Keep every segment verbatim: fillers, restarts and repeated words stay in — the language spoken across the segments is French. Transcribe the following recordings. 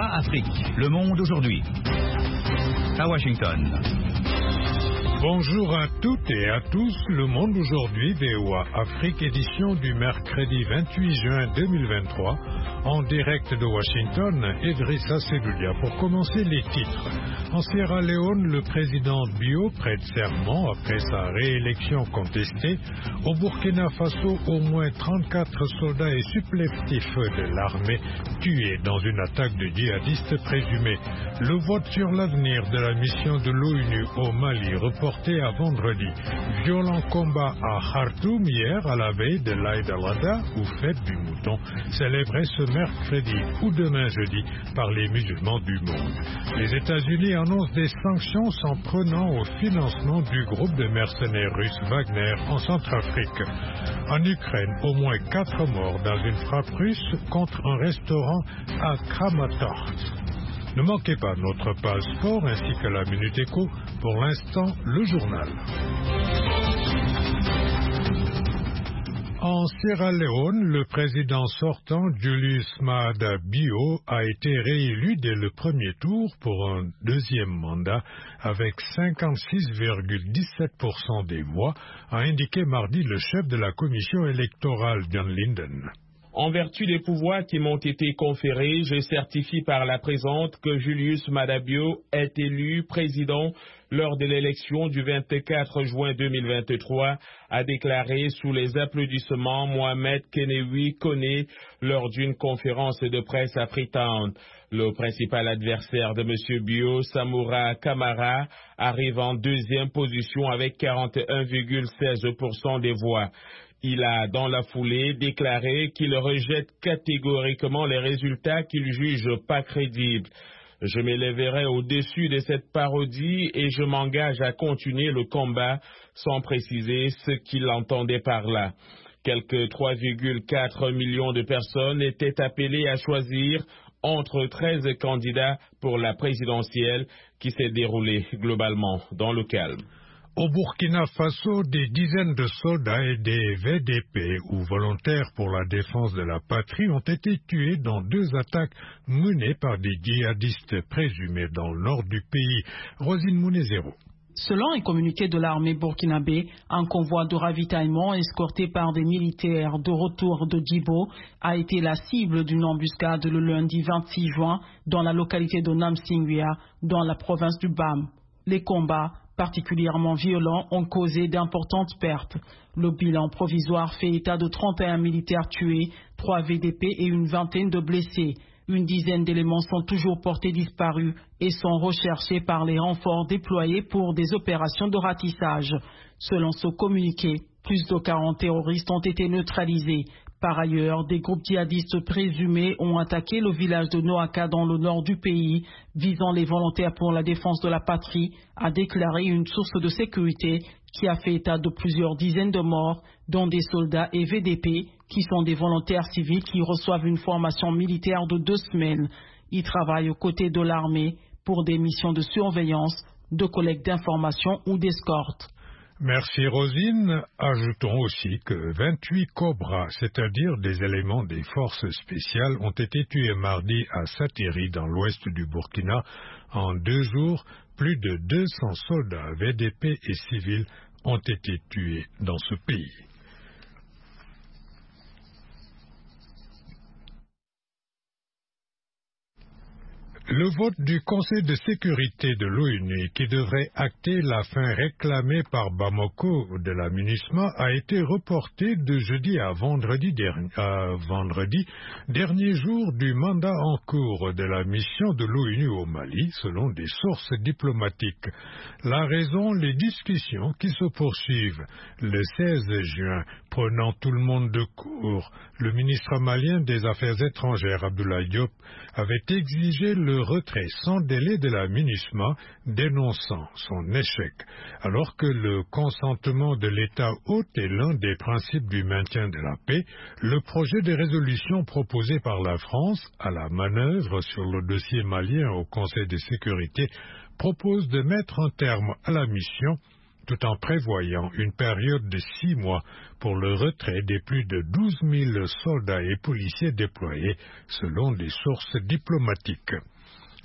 V O A Afrique, Le Monde aujourd'hui. À Washington. Bonjour à toutes et à tous, Le Monde aujourd'hui, V O A Afrique, édition du mercredi vingt-huit juin deux mille vingt-trois, en direct de Washington, Idrissa Seloulia. Pour commencer, les titres. En Sierra Leone, le président Bio prête serment après sa réélection contestée. Au Burkina Faso, au moins trente-quatre soldats et supplétifs de l'armée tués dans une attaque de djihadistes présumés. Le vote sur l'avenir de la mission de l'ONU au Mali reporté à vendredi. Violent combat à Khartoum hier à la veille de l'Aïd al-Adha ou fête du mouton, célébrée ce mercredi ou demain jeudi par les musulmans du monde. Les États-Unis annoncent des sanctions s'en prenant au financement du groupe de mercenaires russes Wagner en Centrafrique. En Ukraine, au moins quatre morts dans une frappe russe contre un restaurant à Kramatorsk. Ne manquez pas notre page sport ainsi que la Minute Éco. Pour l'instant, le journal. En Sierra Leone, le président sortant, Julius Maada Bio, a été réélu dès le premier tour pour un deuxième mandat avec cinquante-six virgule dix-sept pour cent des voix, a indiqué mardi le chef de la commission électorale, John Linden. En vertu des pouvoirs qui m'ont été conférés, je certifie par la présente que Julius Maada Bio est élu président lors de l'élection du vingt-quatre juin deux mille vingt-trois, a déclaré sous les applaudissements Mohamed Kenewi Kone lors d'une conférence de presse à Freetown. Le principal adversaire de M. Bio, Samoura Kamara, arrive en deuxième position avec quarante et un virgule seize pour cent des voix. Il a, dans la foulée, déclaré qu'il rejette catégoriquement les résultats qu'il juge pas crédibles. Je m'élèverai au-dessus de cette parodie et je m'engage à continuer le combat sans préciser ce qu'il entendait par là. Quelques trois virgule quatre millions de personnes étaient appelées à choisir entre treize candidats pour la présidentielle qui s'est déroulée globalement dans le calme. Au Burkina Faso, des dizaines de soldats et des V D P, ou volontaires pour la défense de la patrie, ont été tués dans deux attaques menées par des djihadistes présumés dans le nord du pays. Rosine Mounezero. Selon un communiqué de l'armée burkinabé, un convoi de ravitaillement escorté par des militaires de retour de Djibo a été la cible d'une embuscade le lundi vingt-six juin dans la localité de Namsingwia, dans la province du Bam. Les combats particulièrement violents ont causé d'importantes pertes. Le bilan provisoire fait état de trente et un militaires tués, trois V D P et une vingtaine de blessés. Une dizaine d'éléments sont toujours portés disparus et sont recherchés par les renforts déployés pour des opérations de ratissage. Selon ce communiqué, plus de quarante terroristes ont été neutralisés. Par ailleurs, des groupes djihadistes présumés ont attaqué le village de Noaka dans le nord du pays, visant les volontaires pour la défense de la patrie, a déclaré une source de sécurité qui a fait état de plusieurs dizaines de morts, dont des soldats et V D P, qui sont des volontaires civils qui reçoivent une formation militaire de deux semaines. Ils travaillent aux côtés de l'armée pour des missions de surveillance, de collecte d'informations ou d'escorte. Merci Rosine. Ajoutons aussi que vingt-huit Cobras, c'est-à-dire des éléments des forces spéciales, ont été tués mardi à Satiri, dans l'ouest du Burkina. En deux jours, plus de deux cents soldats, V D P et civils ont été tués dans ce pays. Le vote du Conseil de sécurité de l'ONU, qui devrait acter la fin réclamée par Bamako de la MINUSMA, a été reporté de jeudi à vendredi, dernier, à vendredi, dernier jour du mandat en cours de la mission de l'ONU au Mali, selon des sources diplomatiques. La raison, les discussions qui se poursuivent. Le seize juin, prenant tout le monde de court, le ministre malien des Affaires étrangères, Abdoulaye Diop, avait exigé le retrait sans délai de la MINUSMA, dénonçant son échec, alors que le consentement de l'État hôte est l'un des principes du maintien de la paix. Le projet de résolution proposé par la France à la manœuvre sur le dossier malien au Conseil de sécurité propose de mettre un terme à la mission, tout en prévoyant une période de six mois pour le retrait des plus de douze mille soldats et policiers déployés, selon des sources diplomatiques.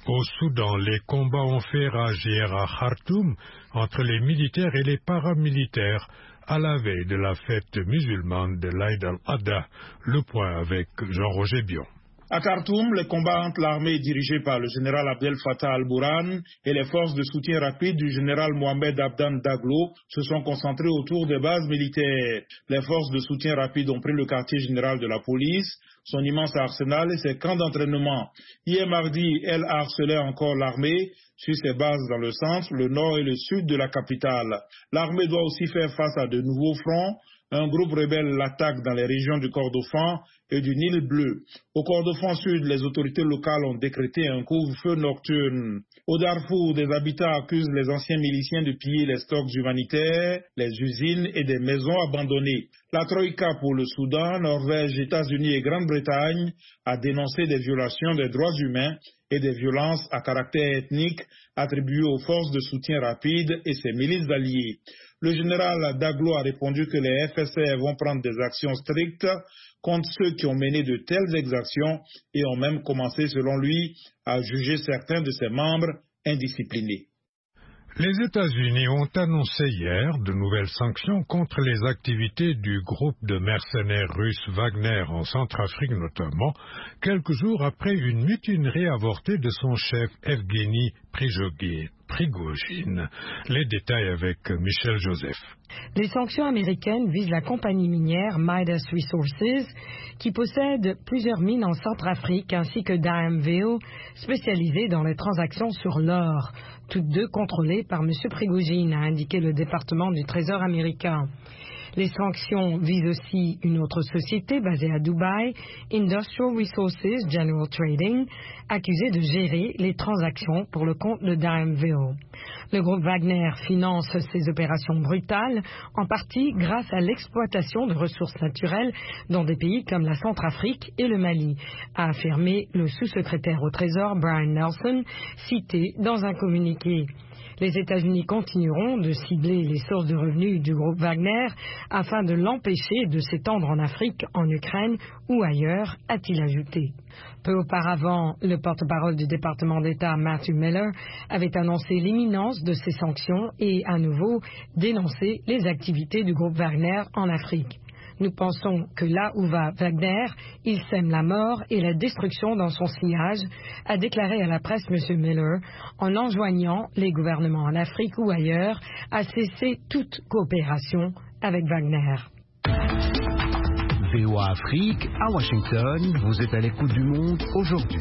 Au Soudan, les combats ont fait rage hier à Khartoum entre les militaires et les paramilitaires à la veille de la fête musulmane de l'Aïd al-Adha. Le point avec Jean-Roger Bion. À Khartoum, les combats entre l'armée dirigée par le général Abdel Fattah al-Burhan et les forces de soutien rapide du général Mohamed Abdan Daglo se sont concentrés autour des bases militaires. Les forces de soutien rapide ont pris le quartier général de la police, son immense arsenal et ses camps d'entraînement. Hier mardi, elles harcelaient encore l'armée sur ses bases dans le centre, le nord et le sud de la capitale. L'armée doit aussi faire face à de nouveaux fronts. Un groupe rebelle l'attaque dans les régions du Kordofan et du Nil Bleu. Au Kordofan Sud, les autorités locales ont décrété un couvre-feu nocturne. Au Darfour, des habitants accusent les anciens miliciens de piller les stocks humanitaires, les usines et des maisons abandonnées. La Troïka pour le Soudan, Norvège, États-Unis et Grande-Bretagne a dénoncé des violations des droits humains et des violences à caractère ethnique attribuées aux forces de soutien rapide et ses milices alliées. Le général Daglo a répondu que les F S R vont prendre des actions strictes contre ceux qui ont mené de telles exactions et ont même commencé, selon lui, à juger certains de ses membres indisciplinés. Les États-Unis ont annoncé hier de nouvelles sanctions contre les activités du groupe de mercenaires russes Wagner en Centrafrique notamment, quelques jours après une mutinerie avortée de son chef Evgeny Prigojine. Les détails avec Michel Joseph. Les sanctions américaines visent la compagnie minière Midas Resources, qui possède plusieurs mines en Centrafrique, ainsi que Diamville, spécialisée dans les transactions sur l'or, toutes deux contrôlées par M. Prigojine, a indiqué le département du Trésor américain. Les sanctions visent aussi une autre société basée à Dubaï, Industrial Resources General Trading, accusée de gérer les transactions pour le compte de Diamville. Le groupe Wagner finance ces opérations brutales, en partie grâce à l'exploitation de ressources naturelles dans des pays comme la Centrafrique et le Mali, a affirmé le sous-secrétaire au Trésor Brian Nelson, cité dans un communiqué. Les États-Unis continueront de cibler les sources de revenus du groupe Wagner afin de l'empêcher de s'étendre en Afrique, en Ukraine ou ailleurs, a-t-il ajouté. Peu auparavant, le porte-parole du département d'État, Matthew Miller, avait annoncé l'imminence de ces sanctions et à nouveau dénoncé les activités du groupe Wagner en Afrique. Nous pensons que là où va Wagner, il sème la mort et la destruction dans son sillage, a déclaré à la presse M. Miller, en enjoignant les gouvernements en Afrique ou ailleurs à cesser toute coopération avec Wagner. V O A Afrique, à Washington, vous êtes à l'écoute du monde aujourd'hui.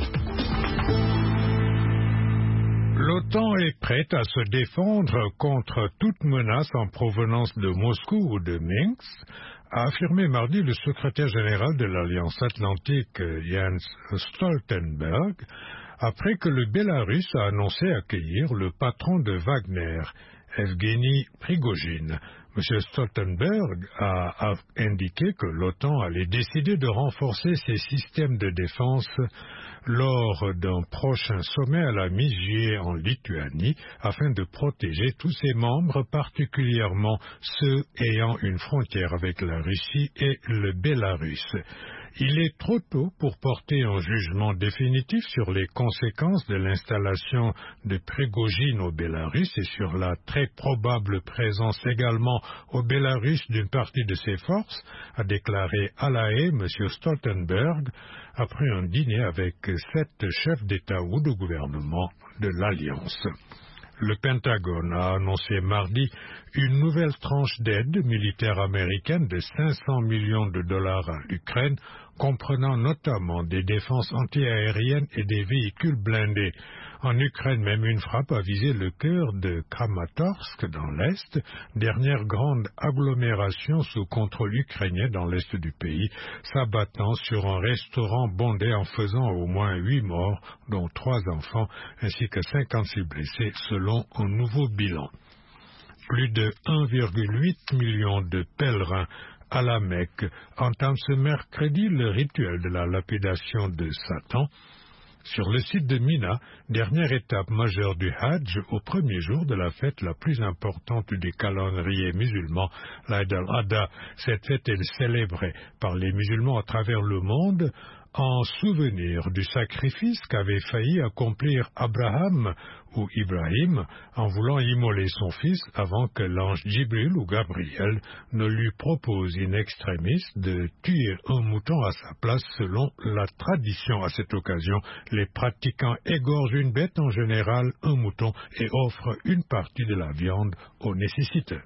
L'OTAN est prête à se défendre contre toute menace en provenance de Moscou ou de Minsk, a affirmé mardi le secrétaire général de l'Alliance Atlantique Jens Stoltenberg, après que le Bélarus a annoncé accueillir le patron de Wagner, Evgeny Prigojine. M. Stoltenberg a, a indiqué que l'OTAN allait décider de renforcer ses systèmes de défense lors d'un prochain sommet à la mi-juillet en Lituanie afin de protéger tous ses membres, particulièrement ceux ayant une frontière avec la Russie et le Bélarus. Il est trop tôt pour porter un jugement définitif sur les conséquences de l'installation de Prigojine au Bélarus et sur la très probable présence également au Bélarus d'une partie de ses forces, a déclaré à La Haye M. Stoltenberg après un dîner avec sept chefs d'État ou de gouvernement de l'Alliance. Le Pentagone a annoncé mardi une nouvelle tranche d'aide militaire américaine de cinq cents millions de dollars à l'Ukraine, comprenant notamment des défenses antiaériennes et des véhicules blindés. En Ukraine, même une frappe a visé le cœur de Kramatorsk dans l'Est, dernière grande agglomération sous contrôle ukrainien dans l'Est du pays, s'abattant sur un restaurant bondé en faisant au moins huit morts, dont trois enfants, ainsi que cinquante-six blessés, selon un nouveau bilan. Plus de un virgule huit million de pèlerins à la Mecque entament ce mercredi le rituel de la lapidation de Satan, sur le site de Mina, dernière étape majeure du Hajj au premier jour de la fête la plus importante du calendrier musulman, l'Aïd al-Adha. Cette fête est célébrée par les musulmans à travers le monde en souvenir du sacrifice qu'avait failli accomplir Abraham ou Ibrahim en voulant immoler son fils avant que l'ange Jibril ou Gabriel ne lui propose in extremis de tuer un mouton à sa place selon la tradition. À cette occasion, les pratiquants égorgent une bête, en général un mouton, et offrent une partie de la viande aux nécessiteux.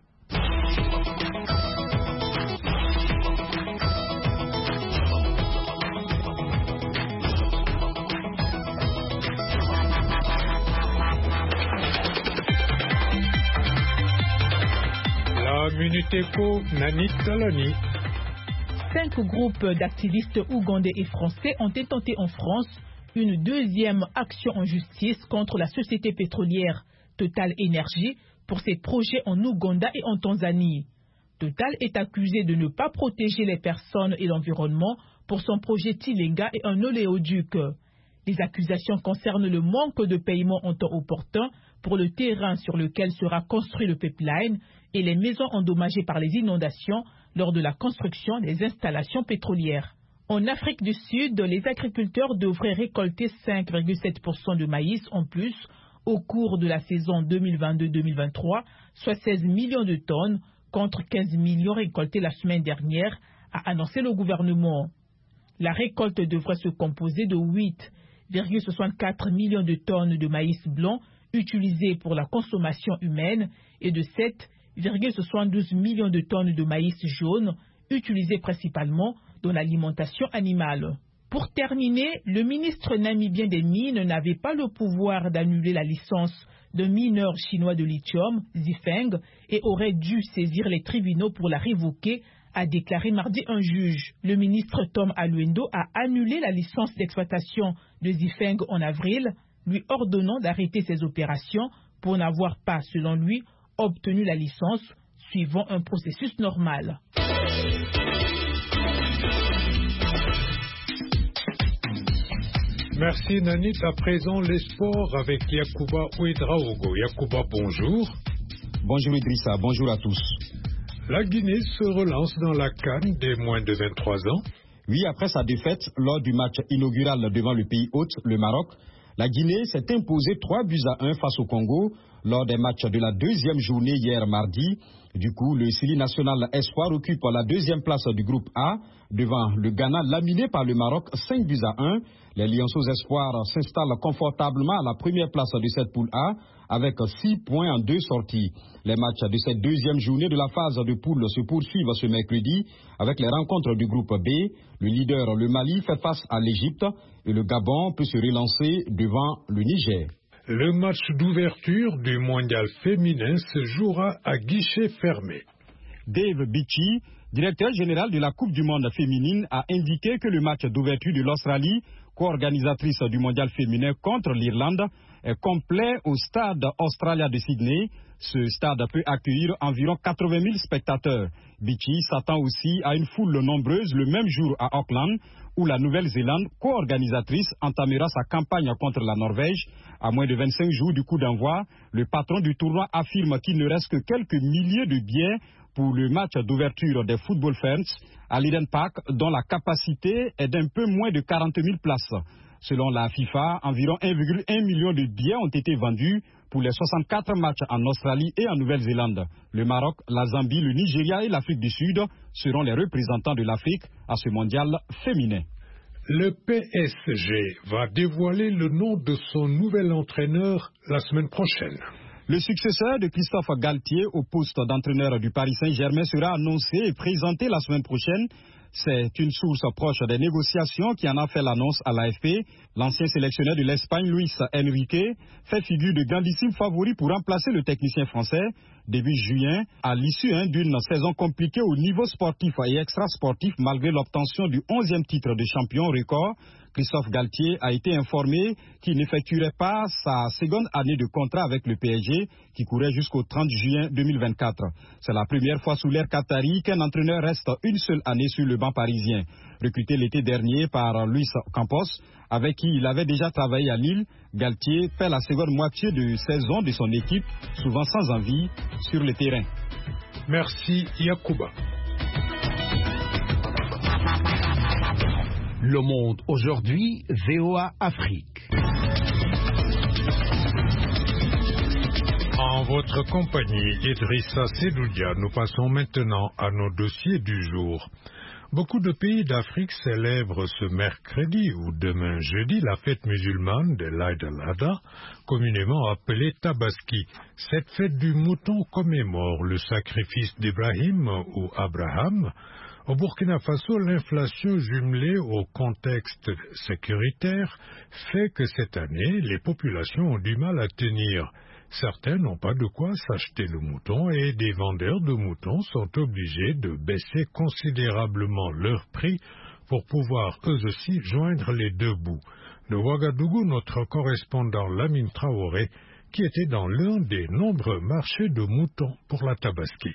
Minute Éco, Nani Talani. Cinq groupes d'activistes ougandais et français ont intenté en France une deuxième action en justice contre la société pétrolière Total Énergie pour ses projets en Ouganda et en Tanzanie. Total est accusé de ne pas protéger les personnes et l'environnement pour son projet Tilenga et un oléoduc. Les accusations concernent le manque de paiement en temps opportun pour le terrain sur lequel sera construit le pipeline et les maisons endommagées par les inondations lors de la construction des installations pétrolières. En Afrique du Sud, les agriculteurs devraient récolter cinq virgule sept pour cent de maïs en plus au cours de la saison deux mille vingt-deux deux mille vingt-trois, soit seize millions de tonnes contre quinze millions récoltés la semaine dernière, a annoncé le gouvernement. La récolte devrait se composer de huit virgule soixante-quatre millions de tonnes de maïs blanc utilisés pour la consommation humaine et de sept virgule soixante-douze millions de tonnes de maïs jaune utilisés principalement dans l'alimentation animale. Pour terminer, le ministre namibien des Mines n'avait pas le pouvoir d'annuler la licence d'un mineur chinois de lithium, Zifeng, et aurait dû saisir les tribunaux pour la révoquer, a déclaré mardi un juge. Le ministre Tom Aluendo a annulé la licence d'exploitation de Zifeng en avril, lui ordonnant d'arrêter ses opérations pour n'avoir pas, selon lui, obtenu la licence suivant un processus normal. Merci Nanit. À présent, les sports avec Yacouba Ouedraogo. Yacouba, bonjour. Bonjour Idrissa, bonjour à tous. La Guinée se relance dans la CAN des moins de vingt-trois ans. Oui, après sa défaite lors du match inaugural devant le pays hôte, le Maroc, la Guinée s'est imposée trois buts à un face au Congo lors des matchs de la deuxième journée hier mardi. Du coup, le Sili National Espoir occupe la deuxième place du groupe A devant le Ghana laminé par le Maroc cinq buts à un. Les Lionceaux Espoirs s'installent confortablement à la première place de cette poule A avec six points en deux sorties. Les matchs de cette deuxième journée de la phase de poule se poursuivent ce mercredi avec les rencontres du groupe B. Le leader, le Mali, fait face à l'Égypte et le Gabon peut se relancer devant le Niger. Le match d'ouverture du mondial féminin se jouera à guichet fermé. Dave Bichi, directeur général de la Coupe du monde féminine, a indiqué que le match d'ouverture de l'Australie, co-organisatrice du mondial féminin contre l'Irlande, est complet au stade Australia de Sydney. Ce stade peut accueillir environ quatre-vingt mille spectateurs. Bichi s'attend aussi à une foule nombreuse le même jour à Auckland, où la Nouvelle-Zélande, co-organisatrice, entamera sa campagne contre la Norvège. À moins de vingt-cinq jours du coup d'envoi, le patron du tournoi affirme qu'il ne reste que quelques milliers de billets pour le match d'ouverture des Football Fans à l'Eden Park, dont la capacité est d'un peu moins de quarante mille places. Selon la FIFA, environ un virgule un million de billets ont été vendus pour les soixante-quatre matchs en Australie et en Nouvelle-Zélande. Le Maroc, la Zambie, le Nigeria et l'Afrique du Sud seront les représentants de l'Afrique à ce mondial féminin. Le P S G va dévoiler le nom de son nouvel entraîneur la semaine prochaine. Le successeur de Christophe Galtier au poste d'entraîneur du Paris Saint-Germain sera annoncé et présenté la semaine prochaine. C'est une source proche des négociations qui en a fait l'annonce à l'A F P. L'ancien sélectionneur de l'Espagne, Luis Enrique, fait figure de grandissime favori pour remplacer le technicien français. Début juin, à l'issue hein, d'une saison compliquée au niveau sportif et extra-sportif, malgré l'obtention du onzième titre de champion record, Christophe Galtier a été informé qu'il n'effectuerait pas sa seconde année de contrat avec le P S G qui courait jusqu'au trente juin deux mille vingt-quatre. C'est la première fois sous l'ère qatari qu'un entraîneur reste une seule année sur le banc parisien. Recruté l'été dernier par Luis Campos, avec qui il avait déjà travaillé à Lille, Galtier fait la seconde moitié de saison de son équipe, souvent sans envie, sur le terrain. Merci Yacouba. Le Monde aujourd'hui, V O A Afrique. En votre compagnie, Idrissa Sedoudia, nous passons maintenant à nos dossiers du jour. Beaucoup de pays d'Afrique célèbrent ce mercredi ou demain jeudi la fête musulmane de l'Aïd al-Adha, communément appelée Tabaski. Cette fête du mouton commémore le sacrifice d'Ibrahim ou Abraham. Au Burkina Faso, l'inflation jumelée au contexte sécuritaire fait que cette année, les populations ont du mal à tenir. Certains n'ont pas de quoi s'acheter le mouton et des vendeurs de moutons sont obligés de baisser considérablement leur prix pour pouvoir eux aussi joindre les deux bouts. De Ouagadougou, notre correspondant Lamine Traoré, qui était dans l'un des nombreux marchés de moutons pour la Tabaski.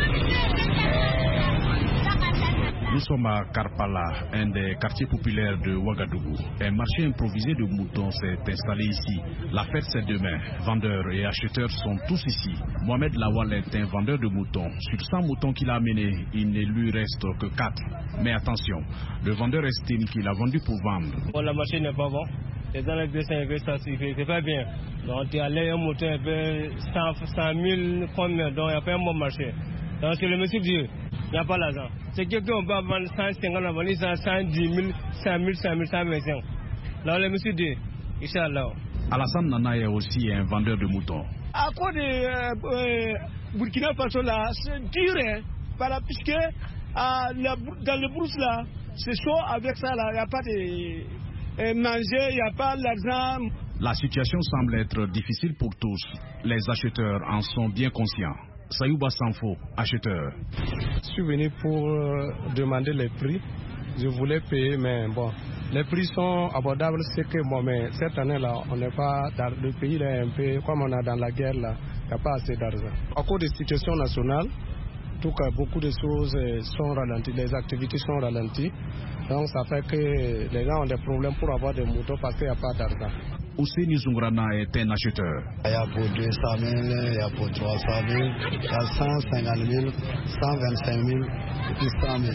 Nous sommes à Karpala, un des quartiers populaires de Ouagadougou. Un marché improvisé de moutons s'est installé ici. La fête c'est demain. Vendeurs et acheteurs sont tous ici. Mohamed Lawal est un vendeur de moutons. Sur cent moutons qu'il a amenés, il ne lui reste que quatre. Mais attention, le vendeur estime qu'il a vendu pour vendre. Bon, le marché n'est pas bon. Les gens c'est pas bien. Donc tu as un mouton un peu cent mille, combien, donc il n'y a pas un bon marché. Donc c'est le monsieur Dieu. Il n'y a pas l'argent. C'est quelqu'un qui va vendre cent cinquante, on va vendre cent dix mille, cinq mille, cinq mille, cent vingt-cinq. Là, le monsieur dit, Inch'Allah. Alassane Nana est aussi un vendeur de moutons. À cause de euh, Burkina Faso, là, c'est dur, hein, voilà, puisque euh, la, dans le brousse, là, c'est chaud avec ça, là, il n'y a pas de euh, manger, il n'y a pas d'argent. La situation semble être difficile pour tous. Les acheteurs en sont bien conscients. Sayouba Sanfo, acheteur. Je suis venu pour euh, demander les prix. Je voulais payer, mais bon, les prix sont abordables. C'est que bon, mais cette année-là, on n'est pas dans le pays là un peu comme on a dans la guerre là. Il n'y a pas assez d'argent. À cause des situations nationales, tout cas, beaucoup de choses sont ralenties, les activités sont ralenties. Donc ça fait que les gens ont des problèmes pour avoir des moutons parce qu'il n'y a pas d'argent. Ousseini Zungrana est un acheteur. Il y a pour deux cent mille, il y a pour trois cent mille, il y a cent cinquante mille, cent vingt-cinq mille et puis cent mille.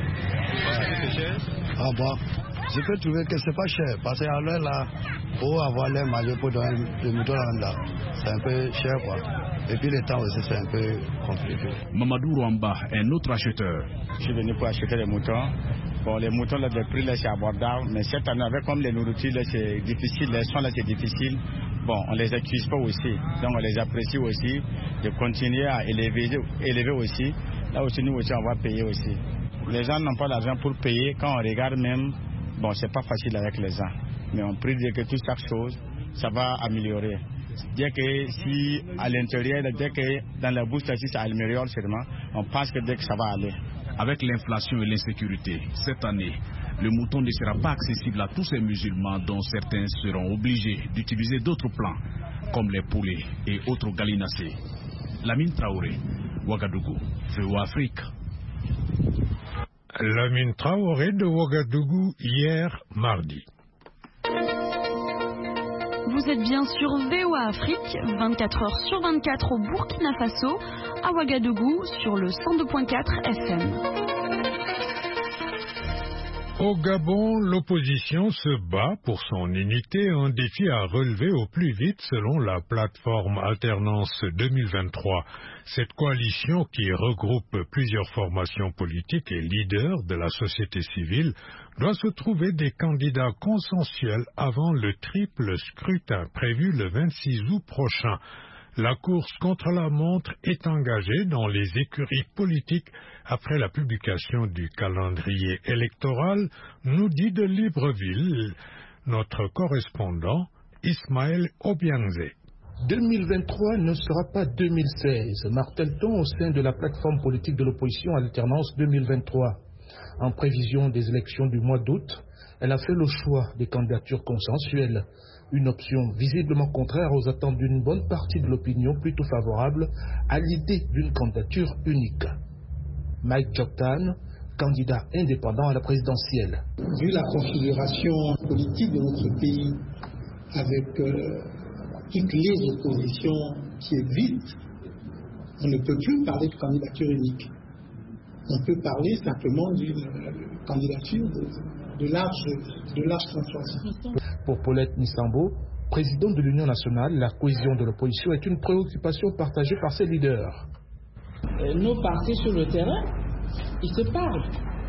C'est cher? Ah bon, je peux trouver que c'est pas cher parce qu'à l'heure là, pour avoir les maillots pour donner le mouton là, c'est un peu cher quoi. Et puis le temps aussi c'est un peu compliqué. Mamadou Rwamba, un autre acheteur. Je suis venu pour acheter les moutons. Bon, les moutons, là, le prix, là, c'est abordable. Mais cette année, avec comme les nourritures, là, c'est difficile. Les soins, là, c'est difficile. Bon, on les accuse pas aussi. Donc, on les apprécie aussi. De continuer à élever, élever aussi. Là aussi, nous aussi, on va payer aussi. Les gens n'ont pas l'argent pour payer. Quand on regarde même, bon, c'est pas facile avec les gens. Mais on prie de que toute chaque chose, ça va améliorer. Dès que si à l'intérieur, dès que dans la bouche, si ça améliore seulement, on pense que dès que ça va aller. Avec l'inflation et l'insécurité, cette année, le mouton ne sera pas accessible à tous ces musulmans dont certains seront obligés d'utiliser d'autres plants, comme les poulets et autres gallinacés. Lamine Traoré, Ouagadougou, V O A Afrique. Lamine Traoré de Ouagadougou, hier, mardi. Vous êtes bien sur V O A Afrique, vingt-quatre heures sur vingt-quatre au Burkina Faso, à Ouagadougou sur le cent deux virgule quatre F M. Au Gabon, l'opposition se bat pour son unité, un défi à relever au plus vite selon la plateforme Alternance deux mille vingt-trois. Cette coalition qui regroupe plusieurs formations politiques et leaders de la société civile doit se trouver des candidats consensuels avant le triple scrutin prévu le vingt-six août prochain. La course contre la montre est engagée dans les écuries politiques après la publication du calendrier électoral, nous dit de Libreville notre correspondant Ismaël Obiangze. deux mille vingt-trois ne sera pas deux mille seize, martèle-t-on au sein de la plateforme politique de l'opposition Alternance deux mille vingt-trois. En prévision des élections du mois d'août, Elle a fait le choix des candidatures consensuelles, une option visiblement contraire aux attentes d'une bonne partie de l'opinion plutôt favorable à l'idée d'une candidature unique. Mike Joktan, candidat indépendant à la présidentielle. Vu la configuration politique de notre pays, avec euh, toutes les oppositions qui existent, on ne peut plus parler de candidature unique. On peut parler simplement d'une candidature de, de large, de large consensus. Pour Paulette Nisambo, présidente de l'Union nationale, la cohésion de l'opposition est une préoccupation partagée par ses leaders. Euh, nos partis sur le terrain, ils se parlent,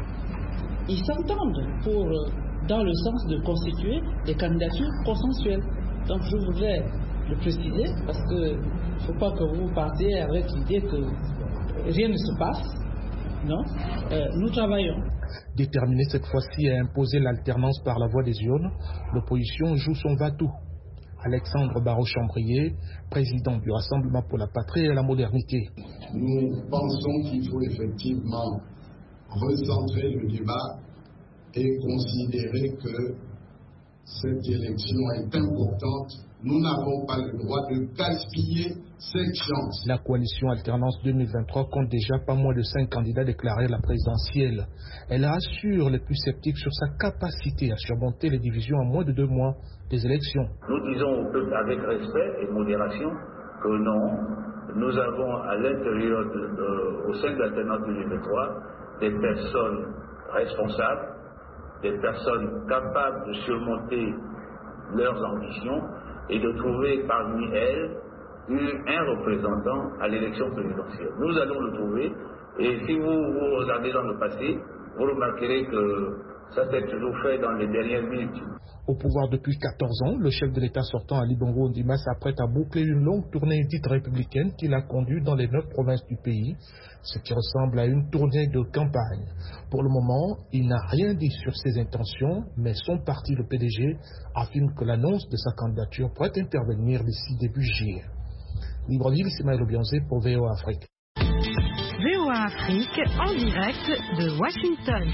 ils s'entendent pour, dans le sens de constituer des candidatures consensuelles. Donc je voudrais le préciser parce qu'il ne faut pas que vous partiez avec l'idée que rien ne se passe. Non, euh, nous travaillons. Déterminé cette fois-ci à imposer l'alternance par la voie des urnes, l'opposition joue son va-tout. Alexandre Barraud-Chambrier, président du Rassemblement pour la patrie et la modernité. Nous pensons qu'il faut effectivement recentrer le débat et considérer que cette élection est importante. Nous n'avons pas le droit de gaspiller cette chance. La coalition Alternance deux mille vingt-trois compte déjà pas moins de cinq candidats déclarés à la présidentielle. Elle rassure les plus sceptiques sur sa capacité à surmonter les divisions en moins de deux mois des élections. Nous disons au peuple avec respect et modération que non, nous avons à l'intérieur, de, de, au sein de l'Alternance deux mille vingt-trois, des personnes responsables, des personnes capables de surmonter leurs ambitions et de trouver parmi elles un représentant à l'élection présidentielle. Nous allons le trouver, et si vous, vous regardez dans le passé, vous remarquerez que ça s'est toujours fait dans les dernières minutes. Au pouvoir depuis quatorze ans, le chef de l'État sortant Ali Bongo Ondimba s'apprête à boucler une longue tournée dite républicaine qu'il a conduite dans les neuf provinces du pays, ce qui ressemble à une tournée de campagne. Pour le moment, il n'a rien dit sur ses intentions, mais son parti, le P D G, affirme que l'annonce de sa candidature pourrait intervenir d'ici début juillet. Libreville, Ismaël Obianzé pour V O A Afrique. V O A Afrique en direct de Washington.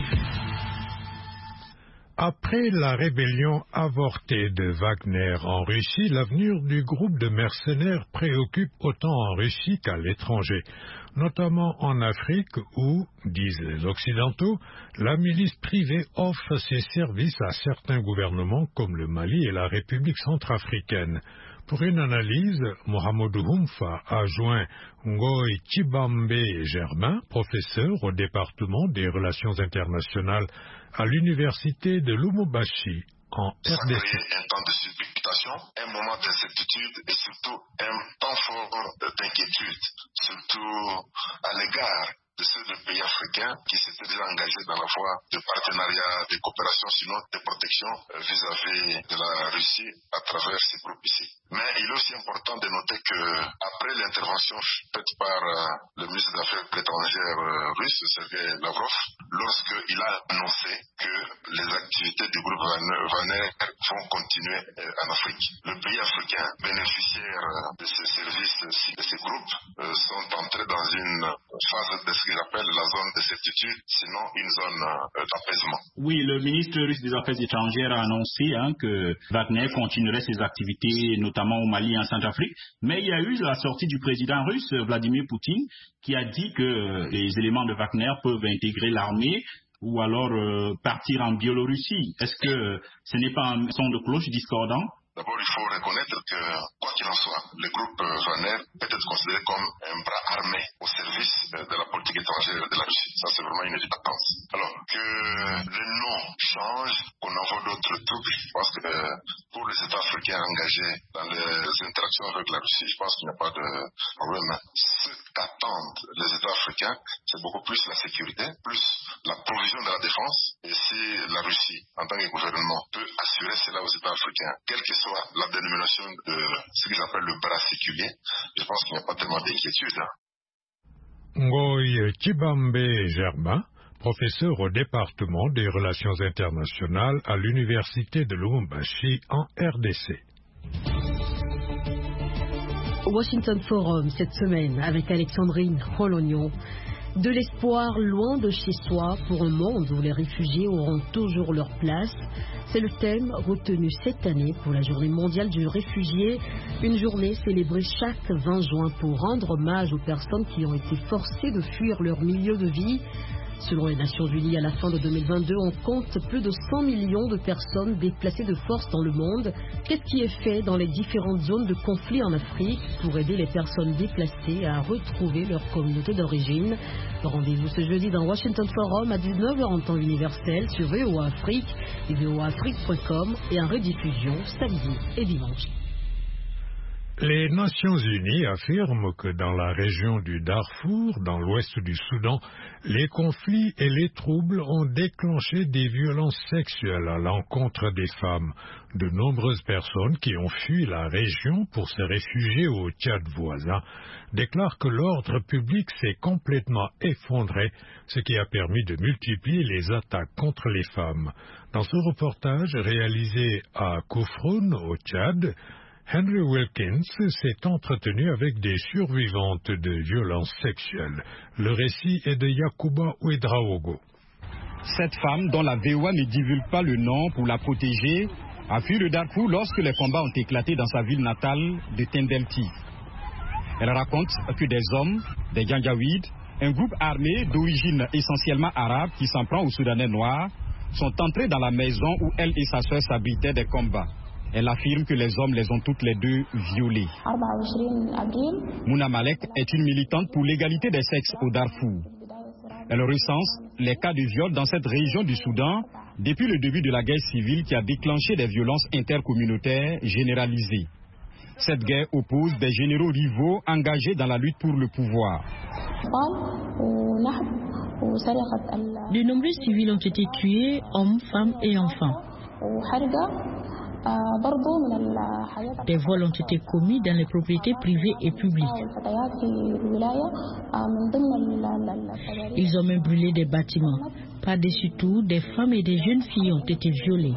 Après la rébellion avortée de Wagner en Russie, l'avenir du groupe de mercenaires préoccupe autant en Russie qu'à l'étranger, notamment en Afrique où, disent les Occidentaux, la milice privée offre ses services à certains gouvernements comme le Mali et la République centrafricaine. Pour une analyse, Mohamedou Humfa a joint Ngoy Tshibambe Germain, professeur au département des relations internationales à l'université de Lubumbashi en R D C. Un temps de supplication, un moment d'incertitude et surtout un temps fort d'inquiétude, surtout à l'égard de ceux des pays africains qui s'étaient déjà engagés dans la voie de partenariat, de coopération, sinon de protection vis-à-vis de la Russie à travers ces groupes ici. Mais il est aussi important de noter que après l'intervention faite par le ministre des Affaires étrangères russe, Sergei Lavrov, lorsqu'il a annoncé que les activités du groupe Wagner vont continuer en Afrique. Le pays africain bénéficiaire de ces services, de ces groupes, sont entrés dans une phase de ce qu'ils appellent la zone de certitude, sinon une zone euh, d'apaisement. Oui, le ministre russe des Affaires étrangères a annoncé hein, que Wagner continuerait ses activités, notamment au Mali et en Centrafrique, mais il y a eu la sortie du président russe, Vladimir Poutine, qui a dit que les éléments de Wagner peuvent intégrer l'armée ou alors euh, partir en Biélorussie. Est-ce que ce n'est pas un son de cloche discordant? D'abord, il faut reconnaître que, quoi qu'il en soit, le groupe Wagner peut être considéré comme un bras armé au service de la politique étrangère de la Russie. Ça, c'est vraiment une évidence. Alors que le nom change, qu'on envoie d'autres troupes, je pense que pour les États africains engagés dans les interactions avec la Russie, je pense qu'il n'y a pas de problème. Ce qu'attendent les États africains, c'est beaucoup plus la sécurité, plus la provision de la défense. Et si la Russie, en tant que gouvernement, peut assurer cela aux États africains, quel que soit la dénomination de ce qu'ils appellent le bras séculier, je pense qu'il n'y a pas tellement d'inquiétude. Ngoy Tshibambe Germain, professeur au département des relations internationales à l'université de Lubumbashi en R D C. Washington Forum cette semaine avec Alexandrine Rolognon. De l'espoir loin de chez soi pour un monde où les réfugiés auront toujours leur place. C'est le thème retenu cette année pour la Journée mondiale du réfugié, une journée célébrée chaque vingt juin pour rendre hommage aux personnes qui ont été forcées de fuir leur milieu de vie. Selon les Nations Unies, à la fin de deux mille vingt-deux, on compte plus de cent millions de personnes déplacées de force dans le monde. Qu'est-ce qui est fait dans les différentes zones de conflit en Afrique pour aider les personnes déplacées à retrouver leur communauté d'origine? Rendez-vous ce jeudi dans Washington Forum à dix-neuf heures en temps universel sur V O A Afrique et V O A Afrique point com et en rediffusion samedi et dimanche. Les Nations Unies affirment que dans la région du Darfour, dans l'ouest du Soudan, les conflits et les troubles ont déclenché des violences sexuelles à l'encontre des femmes. De nombreuses personnes qui ont fui la région pour se réfugier au Tchad voisin déclarent que l'ordre public s'est complètement effondré, ce qui a permis de multiplier les attaques contre les femmes. Dans ce reportage réalisé à Kouffroun, au Tchad, Henry Wilkins s'est entretenu avec des survivantes de violences sexuelles. Le récit est de Yacouba Ouedraogo. Cette femme, dont la V O A ne divulgue pas le nom pour la protéger, a fui le Darfour lorsque les combats ont éclaté dans sa ville natale de Tendelti. Elle raconte que des hommes, des Janjaouides, un groupe armé d'origine essentiellement arabe qui s'en prend aux Soudanais noirs, sont entrés dans la maison où elle et sa sœur s'abritaient des combats. Elle affirme que les hommes les ont toutes les deux violées. Mouna Malek est une militante pour l'égalité des sexes au Darfour. Elle recense les cas de viol dans cette région du Soudan depuis le début de la guerre civile qui a déclenché des violences intercommunautaires généralisées. Cette guerre oppose des généraux rivaux engagés dans la lutte pour le pouvoir. De nombreux civils ont été tués, hommes, femmes et enfants. Des vols ont été commis dans les propriétés privées et publiques. Ils ont même brûlé des bâtiments. Par-dessus tout, des femmes et des jeunes filles ont été violées.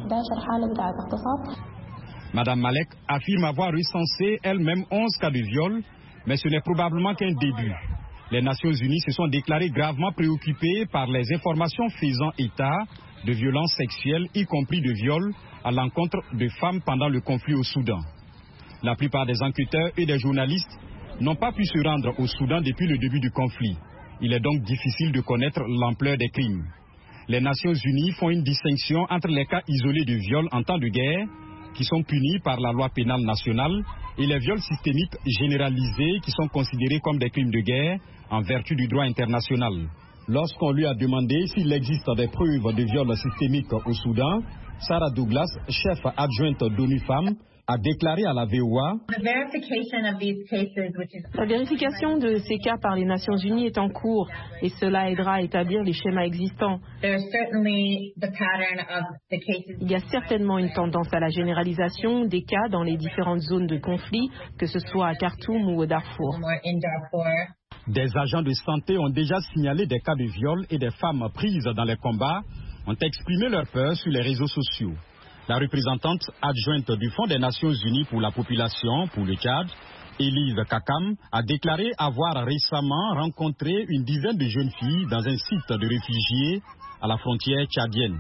Madame Malek affirme avoir recensé elle-même onze cas de viol, mais ce n'est probablement qu'un début. Les Nations Unies se sont déclarées gravement préoccupées par les informations faisant état de violences sexuelles, y compris de viols, à l'encontre de femmes pendant le conflit au Soudan. La plupart des enquêteurs et des journalistes n'ont pas pu se rendre au Soudan depuis le début du conflit. Il est donc difficile de connaître l'ampleur des crimes. Les Nations Unies font une distinction entre les cas isolés de viols en temps de guerre, qui sont punis par la loi pénale nationale, et les viols systémiques généralisés qui sont considérés comme des crimes de guerre en vertu du droit international. Lorsqu'on lui a demandé s'il existe des preuves de viols systémiques au Soudan, Sarah Douglas, chef adjointe d'ONU Femmes, a déclaré à la V O A: La vérification de ces cas par les Nations Unies est en cours et cela aidera à établir les schémas existants. Il y a certainement une tendance à la généralisation des cas dans les différentes zones de conflit, que ce soit à Khartoum ou au Darfour. Des agents de santé ont déjà signalé des cas de viol et des femmes prises dans les combats ont exprimé leur peur sur les réseaux sociaux. La représentante adjointe du Fonds des Nations Unies pour la population pour le Tchad, Elise Kakam, a déclaré avoir récemment rencontré une dizaine de jeunes filles dans un site de réfugiés à la frontière tchadienne.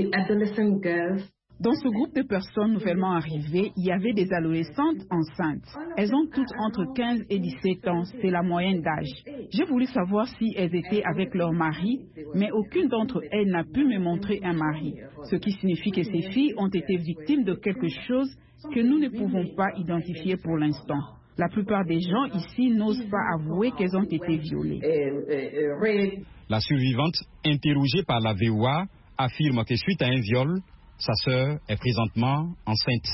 Dans ce groupe de personnes nouvellement arrivées, il y avait des adolescentes enceintes. Elles ont toutes entre quinze et dix-sept ans, c'est la moyenne d'âge. J'ai voulu savoir si elles étaient avec leur mari, mais aucune d'entre elles n'a pu me montrer un mari. Ce qui signifie que ces filles ont été victimes de quelque chose que nous ne pouvons pas identifier pour l'instant. La plupart des gens ici n'osent pas avouer qu'elles ont été violées. La survivante, interrogée par la V O A, affirme que suite à un viol, sa sœur est présentement enceinte.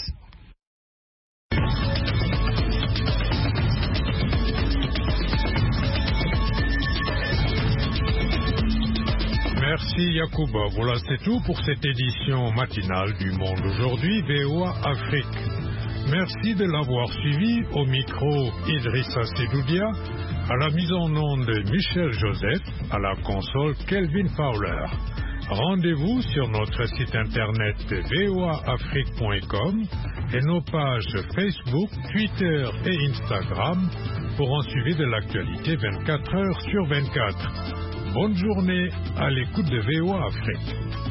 Merci Yacouba. Voilà, c'est tout pour cette édition matinale du Monde aujourd'hui, V O A Afrique. Merci de l'avoir suivi. Au micro, Idrissa Sedoudia, à la mise en onde Michel Joseph, à la console Kelvin Fowler. Rendez-vous sur notre site internet V O A Afrique point com et nos pages Facebook, Twitter et Instagram pour un suivi de l'actualité vingt-quatre heures sur vingt-quatre. Bonne journée à l'écoute de V O A Afrique.